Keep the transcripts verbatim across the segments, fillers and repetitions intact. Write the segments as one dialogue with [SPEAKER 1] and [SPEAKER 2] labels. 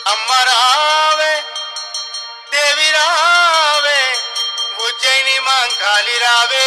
[SPEAKER 1] అమ్మ రావే దేవి రావే ఉజ్జయిని మాంకాళి రావే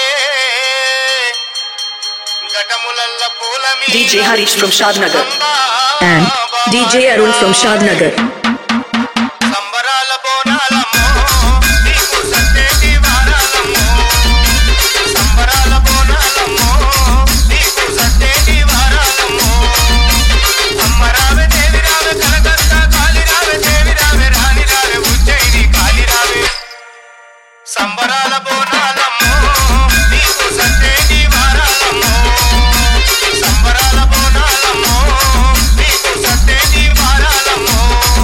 [SPEAKER 1] ఘటములల్ల పూల మీద
[SPEAKER 2] D J Harish from Shadnagar and D J Arun from Shadnagar.
[SPEAKER 1] సంబరాల బోనాలమ్మో నీకు సత్తేటి వారాలమ్మో సంబరాల బోనాలమ్మో నీకు సత్తేటి వారాలమ్మో అమ్మ రావే దేవి రావే కలకత్తా కాళి రావే దేవి రావే రాణి రావే ఉజ్జయిని కాళి రావే సంబరాల బోనాలమ్మో నీకు సత్తేటి వారాలమ్మో సంబరాల బోనాలమ్మో నీకు సత్తేటి వారాలమ్మో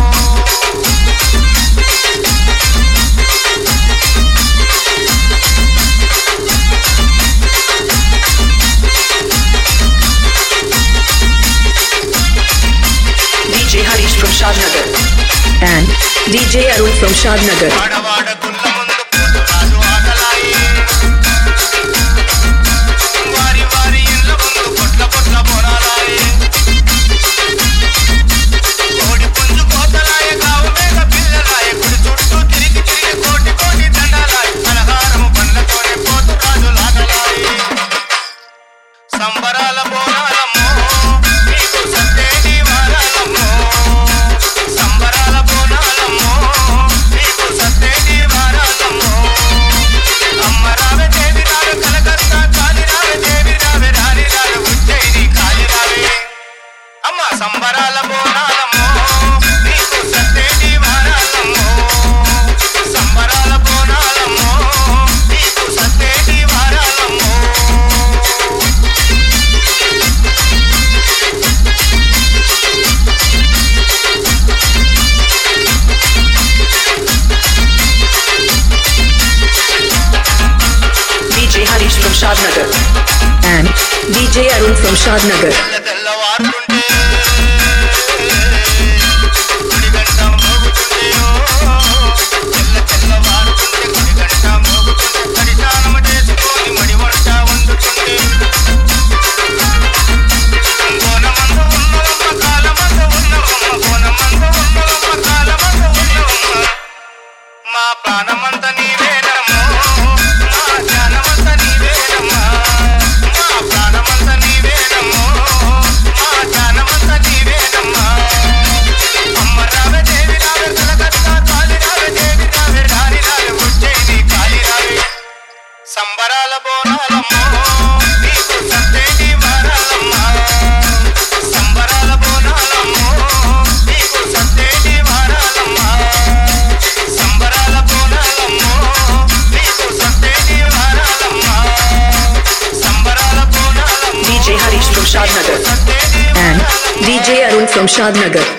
[SPEAKER 2] D J Harish from Shadnagar and D J Arun from Shadnagar.
[SPEAKER 1] వాడవాడ గుల్ల ముందు పోతురాజు ఆటలాయి వారి వారి ఇళ్ళ ముందు పొట్ల పొట్ల బోనాలాయి కోడి పుంజు కోతలాయ కావు మేఘ పిల్లలాయ గుడి చుట్టూ తిరిగి తిరిగి కోటి కోటి దండలాయి పలహారము పండ్లతోనే పోతురాజు లాగలాయి సంబరాల బోనాలమ్మో నీకు సత్తేటి వారాలమ్మో సంబరాల బోనాలమ్మో నీకు సత్తేటి వారాలమ్మో అమ్మ రావే దేవి రావే కలకత్తా కాళి రావే దేవి రావే రాణి రావే ఉజ్జయిని కాళి రావే అమ్మ సంబరాల బోనాలమ్మో నీకు సత్తేటి వారాలమ్మో సంబరాల బోనాలమ్మో నీకు సత్తేటి వారాలమ్మో
[SPEAKER 2] D J Harish from Shadnagar and D J Arun from Shadnagar.
[SPEAKER 1] తెల్ల తెల్లవారుతుంటే గుడి గంట మోగుతుంటేయో తెల్ల తెల్లవారుతుంటే గుడి గంట మోగుతుంటే తడి స్నానం చేసుకొని మడి వంట వండుతుంటే కోనమందు ఉన్నవమ్మ కాలమందు ఉన్నవమ్మ కోనమందు ఉన్నవమ్మ కాలమందు ఉన్నవమ్మ మా ప్రాణమంత నీవేనమ్మో మా జ్ఞానమంత నీవేనమ్మా మా ప్రాణమంత నీవేనమ్మో మా జ్ఞానమంత నీవేనమ్మా అమ్మ రావే దేవి రావే కలకత్తా కాళి రావే దేవి రావే రాణి రావే ఉజ్జయిని కాళి రావే సంబరాల బోనాలమ్మో నీకు సత్తేటి వారాలమ్మా సంబరాల బోనాలమ్మో నీకు సత్తేటి వారాలమ్మా సంబరాల బోనాలమ్మో నీకు సత్తేటి వారాలమ్మా సంబరాల బోనాలమ్మో
[SPEAKER 2] D J Harish from Shadnagar
[SPEAKER 1] సత్తేటి
[SPEAKER 2] and D J Arun from Shadnagar.